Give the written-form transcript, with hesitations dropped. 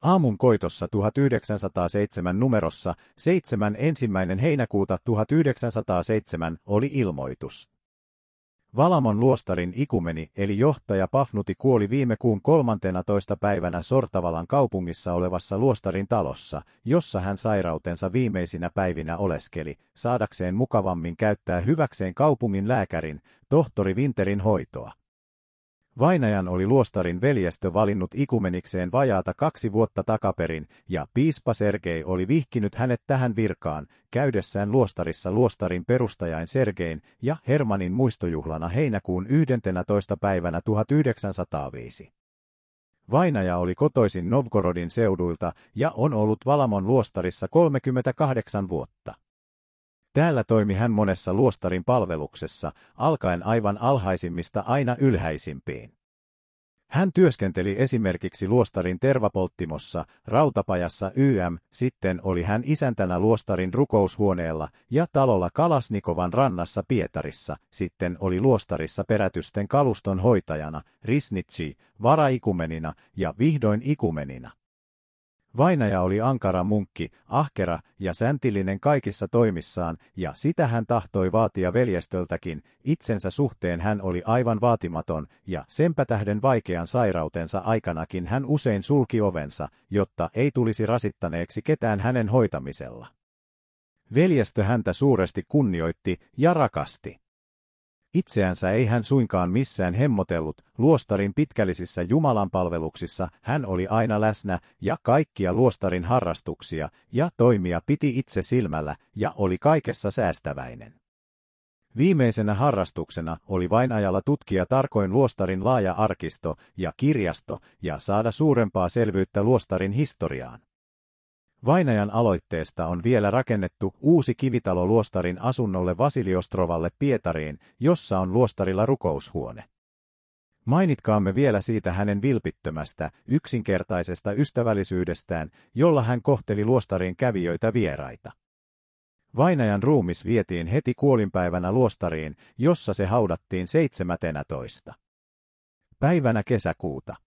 Aamun koitossa 1907 numerossa 7. 1. heinäkuuta 1907 oli ilmoitus. Valamon luostarin ikumeni eli johtaja Pafnuti kuoli viime kuun 13. päivänä Sortavalan kaupungissa olevassa luostarin talossa, jossa hän sairautensa viimeisinä päivinä oleskeli, saadakseen mukavammin käyttää hyväkseen kaupungin lääkärin, tohtori Winterin hoitoa. Vainajan oli luostarin veljestö valinnut ikumenikseen vajaata 2 vuotta takaperin, ja piispa Sergei oli vihkinyt hänet tähän virkaan, käydessään luostarissa luostarin perustajain Sergein ja Hermanin muistojuhlana heinäkuun 11. päivänä 1905. Vainaja oli kotoisin Novgorodin seuduilta ja on ollut Valamon luostarissa 38 vuotta. Täällä toimi hän monessa luostarin palveluksessa, alkaen aivan alhaisimmista aina ylhäisimpiin. Hän työskenteli esimerkiksi luostarin tervapolttimossa, rautapajassa sitten oli hän isäntänä luostarin rukoushuoneella ja talolla Kalasnikovan rannassa Pietarissa, sitten oli luostarissa perätysten kaluston hoitajana, risnitsi, varaikumenina ja vihdoin ikumenina. Vainaja oli ankara munkki, ahkera ja säntillinen kaikissa toimissaan, ja sitä hän tahtoi vaatia veljestöltäkin, itsensä suhteen hän oli aivan vaatimaton, ja senpä tähden vaikean sairautensa aikanakin hän usein sulki ovensa, jotta ei tulisi rasittaneeksi ketään hänen hoitamisella. Veljestö häntä suuresti kunnioitti ja rakasti. Itseänsä ei hän suinkaan missään hemmotellut, luostarin pitkällisissä jumalanpalveluksissa hän oli aina läsnä ja kaikkia luostarin harrastuksia ja toimia piti itse silmällä ja oli kaikessa säästäväinen. Viimeisenä harrastuksena oli vainajalla tutkia tarkoin luostarin laaja arkisto ja kirjasto ja saada suurempaa selvyyttä luostarin historiaan. Vainajan aloitteesta on vielä rakennettu uusi kivitalo luostarin asunnolle Vasiliostrovalle Pietariin, jossa on luostarilla rukoushuone. Mainitkaamme vielä siitä hänen vilpittömästä, yksinkertaisesta ystävällisyydestään, jolla hän kohteli luostarin kävijöitä vieraita. Vainajan ruumis vietiin heti kuolinpäivänä luostariin, jossa se haudattiin 17. päivänä kesäkuuta.